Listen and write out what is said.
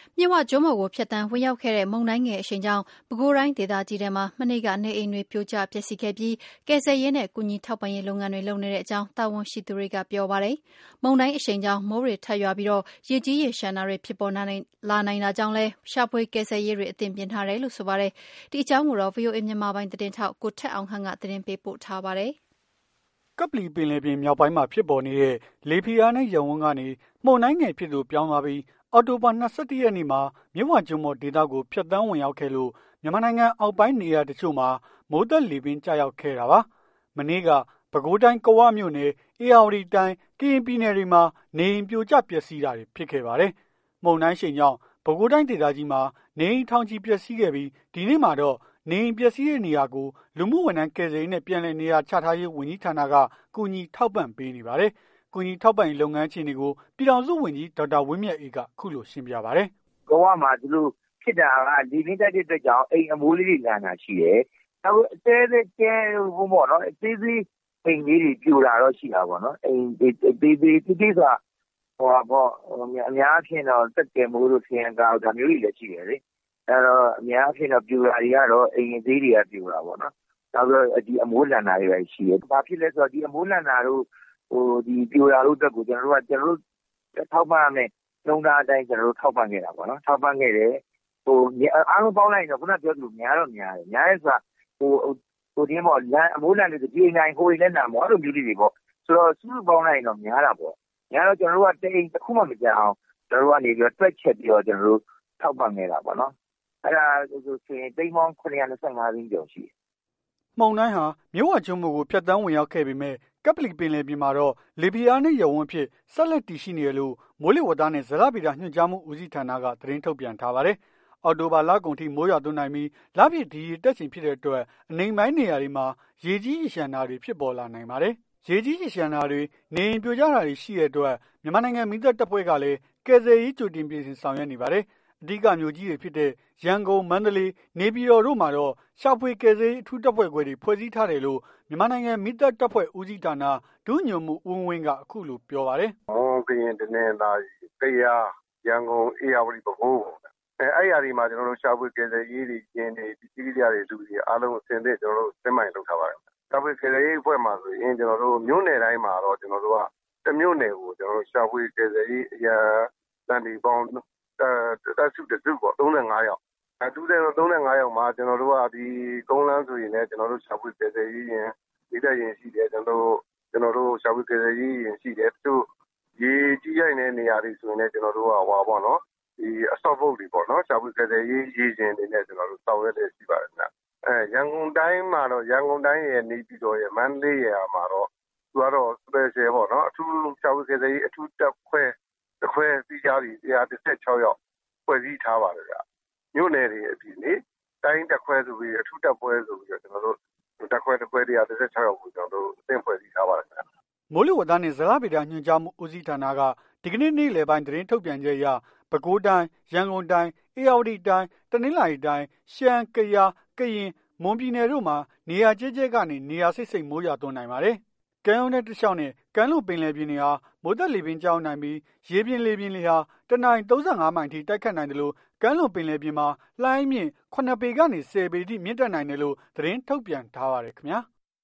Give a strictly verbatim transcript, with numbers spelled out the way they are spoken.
မြစ်ဝကျွန်းပေါ်ကိုဖြတ်တန်းဝင်ရောက်ခဲ့တဲ့မုန်တိုင်းငယ်အရှိန်ကြောင့်ပဲခူးတိုင်းဒေသကြီးထဲမှာမနေ့ကနေအိမ်တွေပြိုကျပျက်စီးခဲ့ပြီးကယ်ဆယ်ရေးနဲ့ကူညီထောက်ပံ့ရေးလုပ်ငန်းတွေလုပ်နေတဲ့အကြောင်းတာဝန်ရှိသူတွေကပြောပါတယ်။မုန်တိုင်းအရှိန်ကြောင့်မိုးတွေထပ်ရွာပြီးရေကြီးရေလျှံတာတွေဖြစ်ပေါ်လာနိုင်တာကြောင့်လည်းရှာဖွေကယ်ဆယ်ရေးတွေအသင့်ပြင်ထားတယ်လို့ဆိုပါတယ်။ဒီအကြောင်းကိုတော့ ဗွီအိုအေမြန်မာပိုင်းသတင်းထောက်ကိုထက်အောင်ခန့်ကသတင်းပေးပို့ထားပါတယ်။ကပလီပင်လယ်ပြင်မြောက်ပိုင်းမှာဖြစ်ပေါ်နေတဲ့လေဖိအားနည်းရပ်ဝန်းကနေမုန်တိုင်းငယ်ဖြစ်သူပြောင်းသွားပြီးအော်တိုဘာ၂၁ရက်နေ့မှာမြစ်ဝကျွန်းပေါ်ဒေသကိုဖြတ်တန်းဝင်ရောက်ခဲ့လို့မြန်မာနိုင်ငံအောက်ပိုင်းနေရာတချို့မှာမိုးသက်လေပြင်းကျရောက်ခဲ့တာပါ။မနေ့ကပဲခူးတိုင်းကဝမြို့နယ်၊ဧရာဝတီတိုင်း၊ကရင်ပြည်နယ်တွေမှာနေအိမ်ပြိုကျပျက်စီးတာတွေဖြစ်ခဲ့ပါတယ်။မုန်တိုင်းရှိန်ကြောင့်ပဲခူးတိုင်းဒေသကြီးမှာနေအိမ်ထောင်ချီပျက်စီးခဲ့ပြီးဒီနေ့မှာတော့နေအိမ်ပျက်စီးတဲ့နေရာကိုလူမှုဝန်ထမ်းကယ်ဆယ်ရေးနဲ့ပြန်လည်နေရာချထားရေးဝန်ကြီးဌာနကကူညီထောက်ပံ့ပေးနေပါတယ်။ကူညီထောက်ပံ့ရေးလုပ်ငန်းအခြေအနေကိုပြည်ထောင်စုဝန်ကြီးဒေါက်တာဝင်းမြတ်အေးကအခုလိုရှင်းပြပါတယ်။ကဝမှာဒီလိုဖြစ်တာကဒီနေ့တက်တဲ့အတွက်ကြောင့်အိမ်အမိုးလေးတွေလန်တာရှိတယ်။နောက်အသေးသေးကျဲဟိုပေါ့နော်အသေးသေးအိမ်လေးတွေပြိုလာတော့ရှိတာပေါ့နော်။အိမ်သေးသေးသေးသေးဆိုတာဟိုပေါ့အများအဖြစ်တော့တက်ကယ်မိုးလို့ထင်ကောက်ဒါမျိုးတွေလည်းရှိတယ်လေ။အဲ့တော့အများအဖြစ်တော့ပြိုလာတွေကတော့အိမ်အသေးတွေကပြိုလာပေါ့နော်။နောက်ပြီးတော့ဒီအမိုးလန်တာတွေပဲရှိတယ်။ဘာဖြစ်လဲဆိုတော့ဒီအမိုးလန်တာတို့ဟိုဒီပြိုလာလို့အတွက်ကိုကျွန်တော်တို့ကကျွန်တော်တို့ထောက်ပံ့ရမယ်နှုံးသားအတိုင်းကျွန်တော်တို့ထောက်ပံ့ခဲ့တာပေါ့နော်ထောက်ပံ့ခဲ့တယ်ဟိုအားလုံးပေါင်းလိုက်ရင်တော့ခုနပြောသလိုများတော့များတယ်များရဲဆိုတာဟိုဟိုဒီမော်လန်အမိုးလန်တွေဒီအိမ်တိုင်းဟိုအိမ်လည်းနာမောအဲ့လိုမျိုးလေးတွေပေါ့ဆိုတော့စုစုပေါင်းလိုက်ရင်တော့များတာပေါ့များတော့ကျွန်တော်တို့ကတိမ်တစ်ခုမှမကြအောင်ကျွန်တော်တို့ကနေပြီးတော့တွက်ချက်ပြီးတော့ကျွန်တော်တို့ထောက်ပံ့ခဲ့တာပေါ့နော်အဲ့ဒါဆိုရင်တိမ်ပေါင်းခုနှစ်ရာ၂၅သိန်းကျော်ရှိတယ်မုန်တိုင်းဟာမြစ်ဝကျွန်းပေါ်ကိုဖြတ်တန်းဝင်ရောက်ခဲ့ပေမဲ့ကပလီပင်လယ်ပြင်မှာတော့လေဖိအားနည်းရပ်ဝန်းဖြစ်ဆက်လက်တည်ရှိနေတယ်လို့မိုးလေဝသနဲ့ဇလဗေဒညွှန်ကြားမှုဦးစီးဌာနကသတင်းထုတ်ပြန်ထားပါတယ်။အော်တိုဘာလကုန်ထိမိုးရွာသွန်းနိုင်ပြီးလပြည့်ဒီရေတက်ချိန်ဖြစ်တဲ့အတွက်အနိမ့်ပိုင်းနေရာတွေမှာရေကြီးရေလျှံတာတွေဖြစ်ပေါ်လာနိုင်ပါတယ်။ရေကြီးရေလျှံတာတွေနေအိမ်ပြိုကျတာတွေရှိတဲ့အတွက်မြန်မာနိုင်ငံမီးသတ်တပ်ဖွဲ့ကလည်းကယ်ဆယ်ရေးကြိုတင်ပြင်ဆင်ဆောင်ရွက်နေပါတယ်။အဓိကမြို့ကြီးတွေဖြစ်တဲ့ရန်ကုန်၊မန္တလေး၊နေပြည်တော်တို့မှာတော့ရှာဖွေကယ်ဆယ်ရေးအထူးတပ်ဖွဲ့ခွဲတွေဖွဲ့စည်းထားတယ်လို့မြန်မာနိုင်ငံမီးသတ်တပ်ဖွဲ့ဦးစီးဌာနဒုညွှန်မှူးဦးဝင်းကအခုလိုပြောပါတယ်။ဟောကရင်တနင်္သာရီ၊ကယား၊ရန်ကုန်၊ဧရာဝတီ၊ပဲခူးအဲအဲ့အရာတွေမှာကျွန်တော်တို့ရှာဖွေကယ်ဆယ်ရေးတွေကျင်းတွေပြည်စည်းကြတွေလူတွေအားလုံးအဆင်သင့်ကျွန်တော်တို့စင်မိုင်လုပ်ထားပါတယ်။ရှာဖွေကယ်ဆယ်ရေးအဖွဲ့မှာဆိုရင်ကျွန်တော်တို့မြို့နယ်တိုင်းမှာတော့ကျွန်တော်တို့ကတမြို့နယ်ကိုကျွန်တော်တို့ရှာဖွေကယ်ဆယ်ရေးအရာတန်တီပေါင်းတပ်စုတစုပေါ့၃၅ယောက်အဲတူတဲ့၃၅ယောက်မှာကျွန်တော်တို့ကဒီကုန်းလန်းဆိုရင်လည်းကျွန်တော်တို့ရှာဖွေကယ်ဆယ်ရေးရင်ဒီတက်ရင်ရှိတယ်ကျွန်တော်တို့ကျွန်တော်တို့ရှာဖွေကယ်ဆယ်ရေးရင်ရှိတယ်သူရေကြီးရိုက်တဲ့နေရာတွေဆိုရင်လည်းကျွန်တော်တို့ကဟွာပေါ့နော်ဒီအစော့ဘုတ်တွေပေါ့နော်ရှာဖွေကယ်ဆယ်ရေးရေရှင်တွေနဲ့ကျွန်တော်တို့ဆောင်ရွက်နေရှိပါတယ်ခင်ဗျအဲရန်ကုန်တိုင်းမှာတော့ရန်ကုန်တိုင်းရဲ့နေပြည်တော်ရဲ့မန္တလေးရဲ့မှာတော့သူကတော့ special ပေါ့နော်အထူးရှာဖွေကယ်ဆယ်ရေးအထူးတပ်ခွဲတစ်ခွဲစီးကြပြီး၁၁၆ယောက်ဖွဲ့စည်းထားပါတယ်ဗျမြို့နယ်တွေအပြင်လေတိုင်းတက်ခွဲဆိုပြီးအထူးတက်ပွဲဆိုပြီးတော့ကျွန်တော်တို့တက်ခွဲတစ်ခွဲ၁၁၆ယောက်ကိုကျွန်တော်တို့အသင်ဖွဲ့စည်းထားပါတယ်ခင်ဗျမိုးလေဝသနဲ့ဇလဗေဒညွှန်ကြားမှုဦးစီးဌာနကဒီကနေ့နေ့လယ်ပိုင်းသတင်းထုတ်ပြန်ချက်အရပဲခူးတိုင်း၊ရန်ကုန်တိုင်း၊ဧရာဝတီတိုင်း၊တနင်္သာရီတိုင်း၊ရှမ်း၊ကယား၊ကရင်၊မွန်ပြည်နယ်တို့မှာနေရာကျဲကျဲကနေနေရာစိတ်စိတ်မိုးရွာသွန်းနိုင်ပါတယ်။ကမ်းရိုးတန်းတစ်လျှောက်နဲ့ကမ်းလွန်ပင်လယ်ပြင်တွေဟာမိုးသက်လေပြင်းကျရောက်နိုင်ပြီးရေပြင်လေပြင်လေဟာတနင်္လာရီ၃၅မိုင်ထိတိုက်ခတ်နိုင်တယ်လို့ကမ်းလွန်ပင်လယ်ပြင်မှာလှိုင်းမြင့်ခုနှစ်ပေကနေဆယ်ပေထိမြင့်တက်နိုင်တယ်လို့သတင်းထုတ်ပြန်ထားပါတယ်ခင်ဗျာ။